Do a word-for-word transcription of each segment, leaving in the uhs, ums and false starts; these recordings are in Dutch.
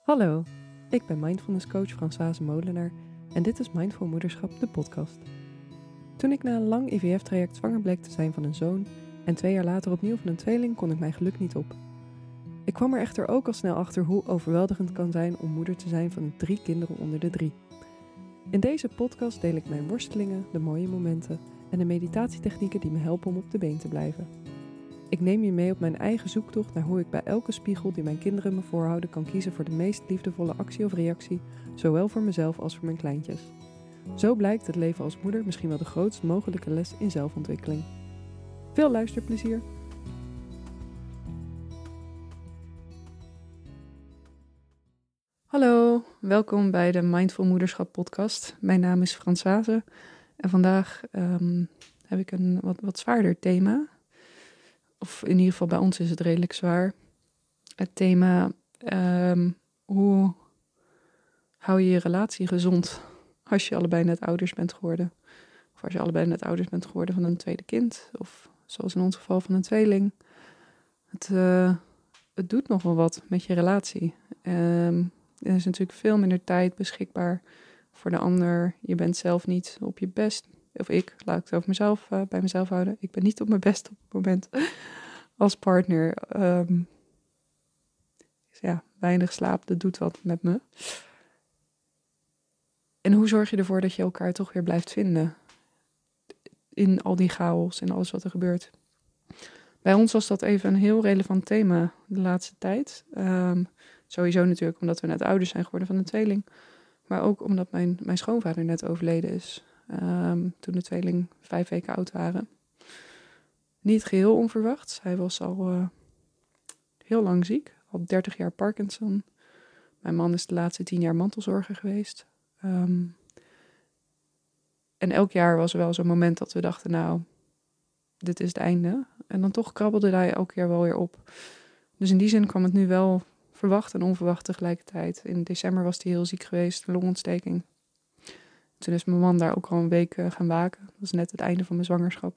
Hallo, ik ben mindfulness coach Françoise Molenaar en dit is Mindful Moederschap, de podcast. Toen ik na een lang I V F-traject zwanger bleek te zijn van een zoon en twee jaar later opnieuw van een tweeling, kon ik mijn geluk niet op. Ik kwam er echter ook al snel achter hoe overweldigend het kan zijn om moeder te zijn van drie kinderen onder de drie. In deze podcast deel ik mijn worstelingen, de mooie momenten en de meditatietechnieken die me helpen om op de been te blijven. Ik neem je mee op mijn eigen zoektocht naar hoe ik bij elke spiegel die mijn kinderen me voorhouden kan kiezen voor de meest liefdevolle actie of reactie, zowel voor mezelf als voor mijn kleintjes. Zo blijkt het leven als moeder misschien wel de grootst mogelijke les in zelfontwikkeling. Veel luisterplezier! Hallo, welkom bij de Mindful Moederschap podcast. Mijn naam is Françoise en vandaag um, heb ik een wat, wat zwaarder thema. Of in ieder geval bij ons is het redelijk zwaar. Het thema, um, hoe hou je je relatie gezond als je allebei net ouders bent geworden. Of als je allebei net ouders bent geworden van een tweede kind. Of zoals in ons geval van een tweeling. Het, uh, het doet nog wel wat met je relatie. Um, er is natuurlijk veel minder tijd beschikbaar voor de ander. Je bent zelf niet op je best. Of ik, laat ik het over mezelf, uh, bij mezelf houden. Ik ben niet op mijn best op het moment als partner. Um, dus ja, weinig slaap, dat doet wat met me. En hoe zorg je ervoor dat je elkaar toch weer blijft vinden? In al die chaos en alles wat er gebeurt. Bij ons was dat even een heel relevant thema de laatste tijd. Um, sowieso natuurlijk omdat we net ouders zijn geworden van een tweeling. Maar ook omdat mijn, mijn schoonvader net overleden is. Um, toen de tweeling vijf weken oud waren. Niet geheel onverwachts. Hij was al uh, heel lang ziek. Al dertig jaar Parkinson. Mijn man is de laatste tien jaar mantelzorger geweest. Um, en elk jaar was er wel zo'n moment dat we dachten, nou, dit is het einde. En dan toch krabbelde hij elke keer wel weer op. Dus in die zin kwam het nu wel verwacht en onverwacht tegelijkertijd. In december was hij heel ziek geweest, een longontsteking. Toen is mijn man daar ook al een week uh, gaan waken. Dat was net het einde van mijn zwangerschap.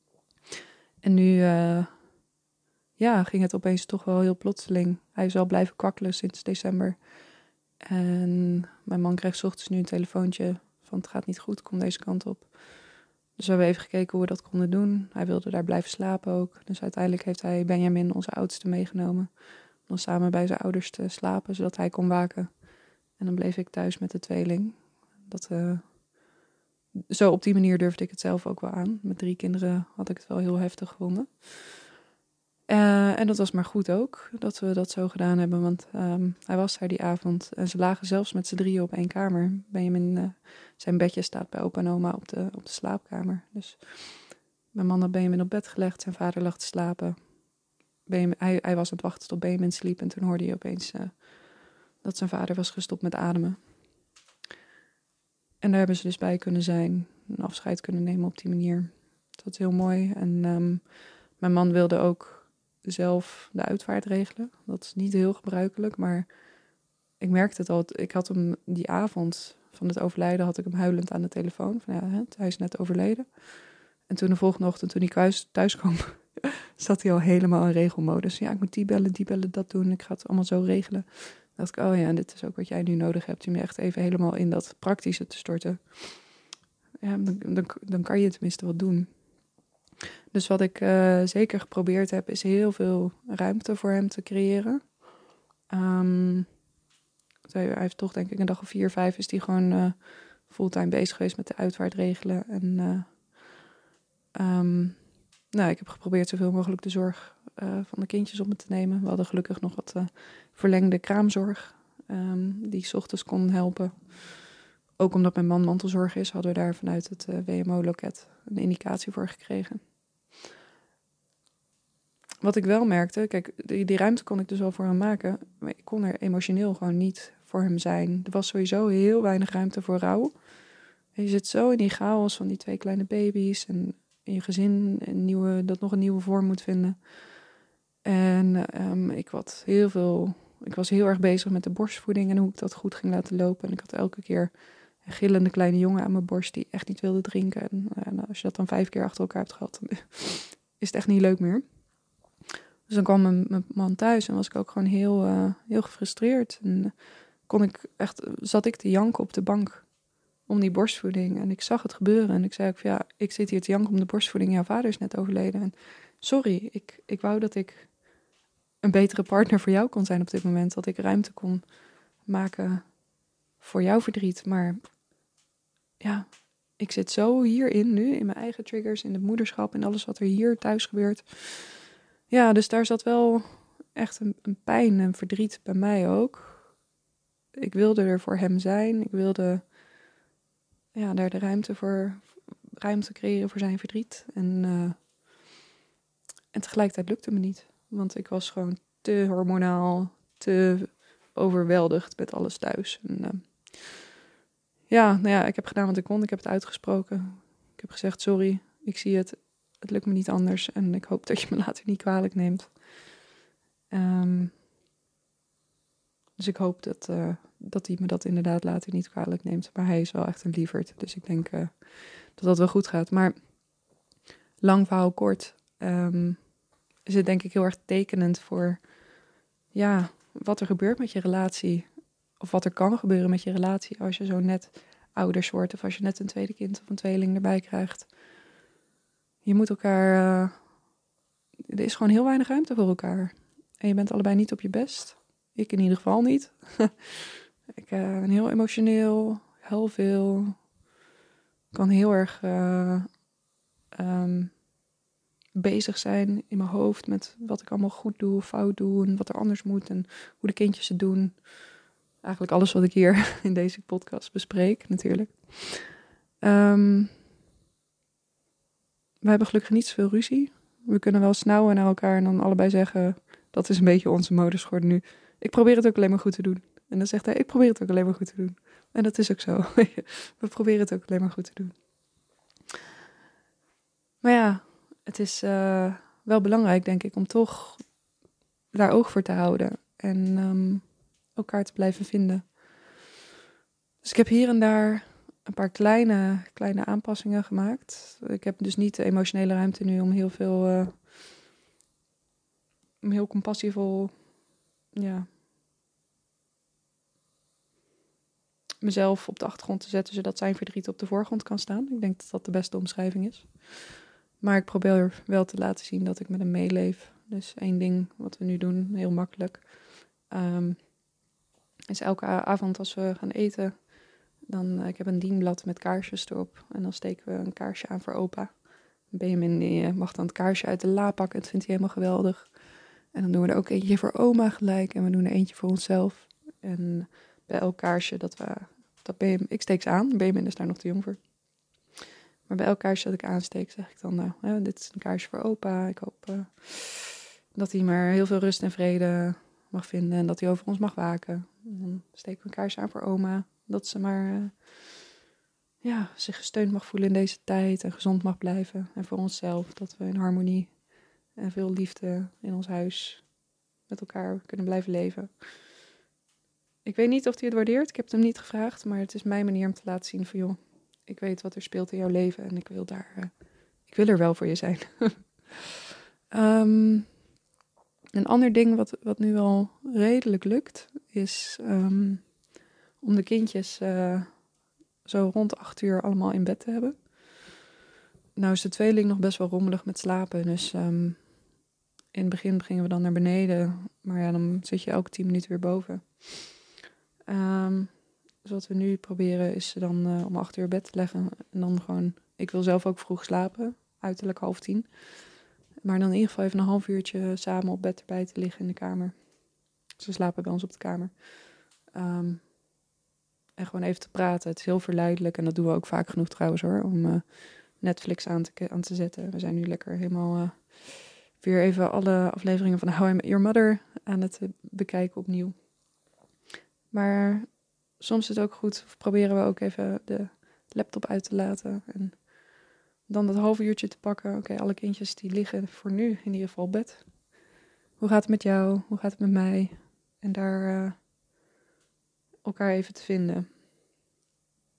En nu uh, ja, ging het opeens toch wel heel plotseling. Hij is wel blijven kwakkelen sinds december. En mijn man kreeg 's ochtends nu een telefoontje van het gaat niet goed, kom deze kant op. Dus we hebben even gekeken hoe we dat konden doen. Hij wilde daar blijven slapen ook. Dus uiteindelijk heeft hij Benjamin, onze oudste, meegenomen. Om dan samen bij zijn ouders te slapen, zodat hij kon waken. En dan bleef ik thuis met de tweeling. Dat, uh, zo op die manier durfde ik het zelf ook wel aan. Met drie kinderen had ik het wel heel heftig gevonden. Uh, en dat was maar goed ook, dat we dat zo gedaan hebben. Want um, hij was daar die avond. En ze lagen zelfs met z'n drieën op één kamer. Benjamin, uh, zijn bedje staat bij opa en oma op de, op de slaapkamer. Dus mijn man had Benjamin op bed gelegd. Zijn vader lag te slapen. Benjamin, hij, hij was aan het wachten tot Benjamin sliep. En toen hoorde hij opeens uh, dat zijn vader was gestopt met ademen. En daar hebben ze dus bij kunnen zijn. Een afscheid kunnen nemen op die manier. Dat was heel mooi. En um, mijn man wilde ook zelf de uitvaart regelen. Dat is niet heel gebruikelijk, maar ik merkte het al. Ik had hem die avond van het overlijden, had ik hem huilend aan de telefoon. Van ja, hij is net overleden. En toen de volgende ochtend, toen hij thuis, thuis kwam, zat hij al helemaal in regelmodus. Ja, ik moet die bellen, die bellen, dat doen. Ik ga het allemaal zo regelen. Dan dacht ik, oh ja, en dit is ook wat jij nu nodig hebt. Om je echt even helemaal in dat praktische te storten. Ja, dan, dan, dan kan je tenminste wat doen. Dus wat ik uh, zeker geprobeerd heb, is heel veel ruimte voor hem te creëren. Um, hij heeft toch, denk ik, een dag of vier, vijf is hij gewoon uh, fulltime bezig geweest met de uitvaart regelen. En uh, um, nou, ik heb geprobeerd zoveel mogelijk de zorg uh, van de kindjes op me te nemen. We hadden gelukkig nog wat uh, verlengde kraamzorg um, die 's ochtends kon helpen. Ook omdat mijn man mantelzorg is, hadden we daar vanuit het uh, W M O-loket een indicatie voor gekregen. Wat ik wel merkte, kijk, die, die ruimte kon ik dus wel voor hem maken, maar ik kon er emotioneel gewoon niet voor hem zijn. Er was sowieso heel weinig ruimte voor rouw. En je zit zo in die chaos van die twee kleine baby's en in je gezin een nieuwe, dat nog een nieuwe vorm moet vinden. En um, ik, had heel veel, ik was heel erg bezig met de borstvoeding en hoe ik dat goed ging laten lopen. En ik had elke keer een gillende kleine jongen aan mijn borst die echt niet wilde drinken. En, en als je dat dan vijf keer achter elkaar hebt gehad, dan is het echt niet leuk meer. Dus dan kwam mijn, mijn man thuis en was ik ook gewoon heel, uh, heel gefrustreerd. En kon ik echt, zat ik te janken op de bank om die borstvoeding. En ik zag het gebeuren en ik zei ook van ja, ik zit hier te janken om de borstvoeding. Jouw vader is net overleden. En sorry, ik, ik wou dat ik een betere partner voor jou kon zijn op dit moment. Dat ik ruimte kon maken voor jouw verdriet. Maar ja, ik zit zo hierin nu, in mijn eigen triggers, in het moederschap en alles wat er hier thuis gebeurt. Ja, dus daar zat wel echt een, een pijn en verdriet bij mij ook. Ik wilde er voor hem zijn. Ik wilde ja, daar de ruimte voor ruimte creëren voor zijn verdriet. En, uh, en tegelijkertijd lukte me niet. Want ik was gewoon te hormonaal, te overweldigd met alles thuis. En, uh, ja, nou ja, ik heb gedaan wat ik kon. Ik heb het uitgesproken. Ik heb gezegd, sorry, ik zie het. Het lukt me niet anders. En ik hoop dat je me later niet kwalijk neemt. Um, dus ik hoop dat, uh, dat hij me dat inderdaad later niet kwalijk neemt. Maar hij is wel echt een lieverd. Dus ik denk uh, dat dat wel goed gaat. Maar lang verhaal kort. Um, is het denk ik heel erg tekenend voor ja, wat er gebeurt met je relatie. Of wat er kan gebeuren met je relatie als je zo net ouders wordt. Of als je net een tweede kind of een tweeling erbij krijgt. Je moet elkaar... Uh, er is gewoon heel weinig ruimte voor elkaar. En je bent allebei niet op je best. Ik in ieder geval niet. ik uh, ben heel emotioneel. Heel veel. Kan heel erg uh, um, bezig zijn in mijn hoofd met wat ik allemaal goed doe of fout doe. En wat er anders moet en hoe de kindjes het doen. Eigenlijk alles wat ik hier in deze podcast bespreek natuurlijk. Um, we hebben gelukkig niet zoveel ruzie. We kunnen wel snauwen naar elkaar en dan allebei zeggen... dat is een beetje onze modus geworden nu. Ik probeer het ook alleen maar goed te doen. En dan zegt hij, ik probeer het ook alleen maar goed te doen. En dat is ook zo. We proberen het ook alleen maar goed te doen. Maar ja, het is uh, wel belangrijk, denk ik, om toch daar oog voor te houden. En um, elkaar te blijven vinden. Dus ik heb hier en daar een paar kleine, kleine aanpassingen gemaakt. Ik heb dus niet de emotionele ruimte nu om heel veel... Uh, om heel compassievol... ja, mezelf op de achtergrond te zetten, zodat zijn verdriet op de voorgrond kan staan. Ik denk dat dat de beste omschrijving is. Maar ik probeer wel te laten zien dat ik met hem meeleef. Dus één ding wat we nu doen, heel makkelijk, um, is elke avond als we gaan eten, dan, uh, ik heb een dienblad met kaarsjes erop. En dan steken we een kaarsje aan voor opa. Benjamin die, uh, mag dan het kaarsje uit de la pakken. Dat vindt hij helemaal geweldig. En dan doen we er ook eentje voor oma gelijk. En we doen er eentje voor onszelf. En bij elk kaarsje dat we... Dat Benjamin, ik steek ze aan. Benjamin is daar nog te jong voor. Maar bij elk kaarsje dat ik aansteek, zeg ik dan... Nou, hè, dit is een kaarsje voor opa. Ik hoop uh, dat hij maar heel veel rust en vrede mag vinden. En dat hij over ons mag waken. En dan steken we een kaarsje aan voor oma. Dat ze maar uh, ja, zich gesteund mag voelen in deze tijd. En gezond mag blijven. En voor onszelf. Dat we in harmonie en veel liefde in ons huis met elkaar kunnen blijven leven. Ik weet niet of hij het waardeert. Ik heb het hem niet gevraagd. Maar het is mijn manier om te laten zien van... joh, ik weet wat er speelt in jouw leven. En ik wil daar... Uh, ik wil er wel voor je zijn. um, een ander ding wat, wat nu al redelijk lukt... is um, om de kindjes uh, zo rond acht uur allemaal in bed te hebben. Nou is de tweeling nog best wel rommelig met slapen. Dus um, in het begin gingen we dan naar beneden. Maar ja, dan zit je elke tien minuten weer boven. Um, dus wat we nu proberen is ze dan uh, om acht uur bed te leggen. En dan gewoon, ik wil zelf ook vroeg slapen, uiterlijk half tien. Maar dan in ieder geval even een half uurtje samen op bed erbij te liggen in de kamer. Ze slapen bij ons op de kamer. Um, en gewoon even te praten. Het is heel verleidelijk en dat doen we ook vaak genoeg trouwens hoor. Om uh, Netflix aan te, aan te zetten. We zijn nu lekker helemaal uh, weer even alle afleveringen van How I Met Your Mother aan het uh, bekijken opnieuw. Maar soms is het ook goed, of proberen we ook even de laptop uit te laten. En dan dat half uurtje te pakken. Oké, okay, alle kindjes die liggen voor nu in ieder geval op bed. Hoe gaat het met jou? Hoe gaat het met mij? En daar uh, elkaar even te vinden.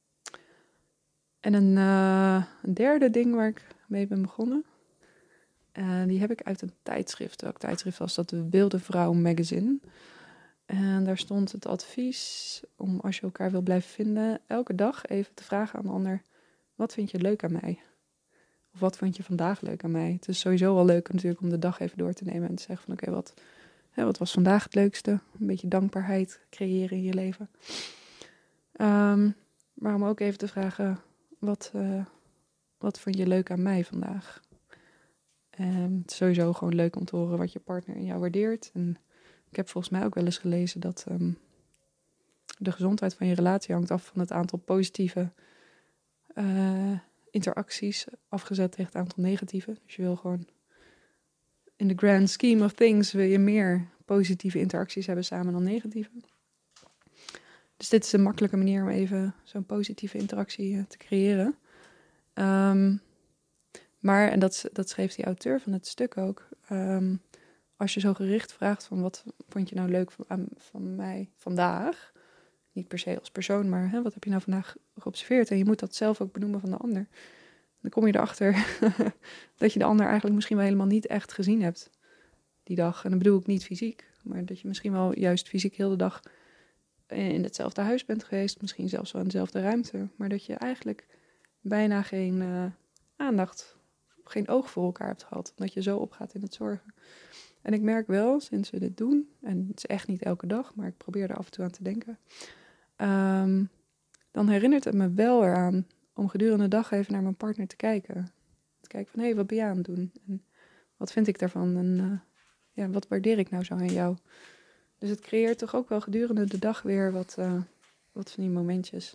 En een, uh, een derde ding waar ik mee ben begonnen. En die heb ik uit een tijdschrift. Welk tijdschrift was dat? De Wilde Vrouw Magazine. En daar stond het advies om, als je elkaar wil blijven vinden, elke dag even te vragen aan de ander: wat vind je leuk aan mij? Of wat vond je vandaag leuk aan mij? Het is sowieso wel leuk natuurlijk om de dag even door te nemen en te zeggen van oké, okay, wat, hè, wat was vandaag het leukste? Een beetje dankbaarheid creëren in je leven. Um, maar om ook even te vragen, wat, uh, wat vond je leuk aan mij vandaag? Um, het is sowieso gewoon leuk om te horen wat je partner in jou waardeert. En ik heb volgens mij ook wel eens gelezen dat um, de gezondheid van je relatie hangt af van het aantal positieve uh, interacties afgezet tegen het aantal negatieve. Dus je wil gewoon in the grand scheme of things wil je meer positieve interacties hebben samen dan negatieve. Dus dit is een makkelijke manier om even zo'n positieve interactie uh, te creëren. Um, maar, en dat, dat schreef die auteur van het stuk ook, um, als je zo gericht vraagt van wat vond je nou leuk van, van mij vandaag, niet per se als persoon, maar hè, wat heb je nou vandaag geobserveerd? En je moet dat zelf ook benoemen van de ander. Dan kom je erachter dat je de ander eigenlijk misschien wel helemaal niet echt gezien hebt die dag. En dan bedoel ik niet fysiek, maar dat je misschien wel juist fysiek heel de dag in hetzelfde huis bent geweest, misschien zelfs wel in dezelfde ruimte, maar dat je eigenlijk bijna geen uh, aandacht, geen oog voor elkaar hebt gehad, omdat je zo opgaat in het zorgen. En ik merk wel, sinds we dit doen, en het is echt niet elke dag, maar ik probeer er af en toe aan te denken, um, dan herinnert het me wel eraan om gedurende de dag even naar mijn partner te kijken. Te kijken van, hé, hey, wat ben je aan het doen? En wat vind ik daarvan? En uh, ja, wat waardeer ik nou zo aan jou? Dus het creëert toch ook wel gedurende de dag weer wat, uh, wat van die momentjes.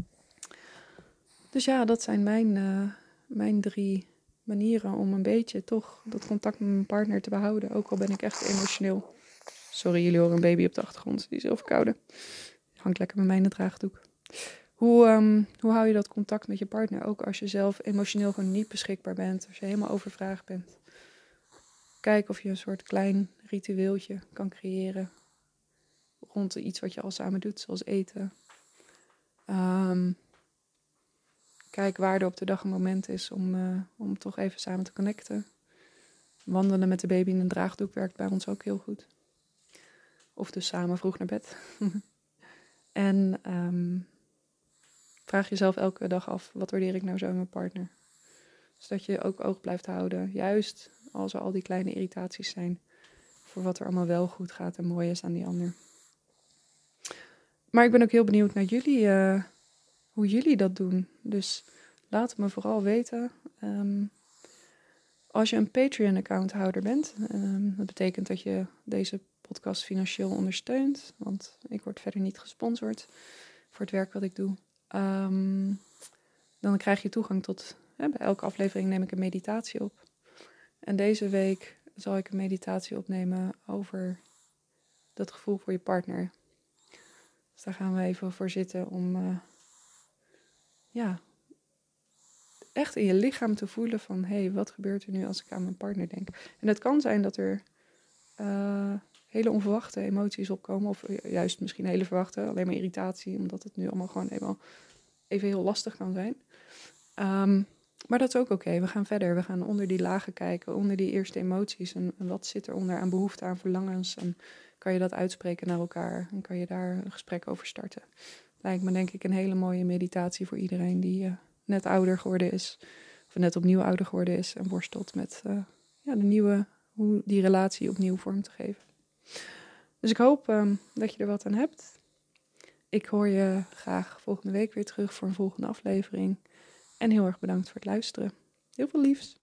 Dus ja, dat zijn mijn, uh, mijn drie manieren om een beetje toch dat contact met mijn partner te behouden. Ook al ben ik echt emotioneel. Sorry, jullie horen een baby op de achtergrond. Die is heel verkouden. Hangt lekker bij mij in de draagdoek. Hoe, um, hoe hou je dat contact met je partner? Ook als je zelf emotioneel gewoon niet beschikbaar bent. Als je helemaal overvraagd bent. Kijk of je een soort klein ritueeltje kan creëren. Rond iets wat je al samen doet, zoals eten. Um, kijk waar er op de dag een moment is om, uh, om toch even samen te connecten. Wandelen met de baby in een draagdoek werkt bij ons ook heel goed. Of dus samen vroeg naar bed. en um, vraag jezelf elke dag af, wat waardeer ik nou zo in mijn partner? Zodat je ook oog blijft houden, juist als er al die kleine irritaties zijn, voor wat er allemaal wel goed gaat en mooi is aan die ander. Maar ik ben ook heel benieuwd naar jullie, uh, hoe jullie dat doen. Dus laat het me vooral weten. Um, als je een Patreon-accounthouder bent, um, dat betekent dat je deze podcast financieel ondersteunt, want ik word verder niet gesponsord voor het werk wat ik doe. Um, dan krijg je toegang tot, hè, bij elke aflevering neem ik een meditatie op. En deze week zal ik een meditatie opnemen over dat gevoel voor je partner. Dus daar gaan we even voor zitten om uh, ja, echt in je lichaam te voelen van, hé, hey, wat gebeurt er nu als ik aan mijn partner denk? En het kan zijn dat er uh, hele onverwachte emoties opkomen, of juist misschien hele verwachte, alleen maar irritatie, omdat het nu allemaal gewoon eenmaal even heel lastig kan zijn. Um, maar dat is ook oké. Okay. We gaan verder. We gaan onder die lagen kijken, onder die eerste emoties. En, en wat zit eronder aan behoefte, aan verlangens? En kan je dat uitspreken naar elkaar? En kan je daar een gesprek over starten? Lijkt me denk ik een hele mooie meditatie voor iedereen die uh, net ouder geworden is. Of net opnieuw ouder geworden is en worstelt met uh, ja, de nieuwe, hoe die relatie opnieuw vorm te geven. Dus ik hoop um, dat je er wat aan hebt. Ik hoor je graag volgende week weer terug voor een volgende aflevering. En heel erg bedankt voor het luisteren. Heel veel liefs.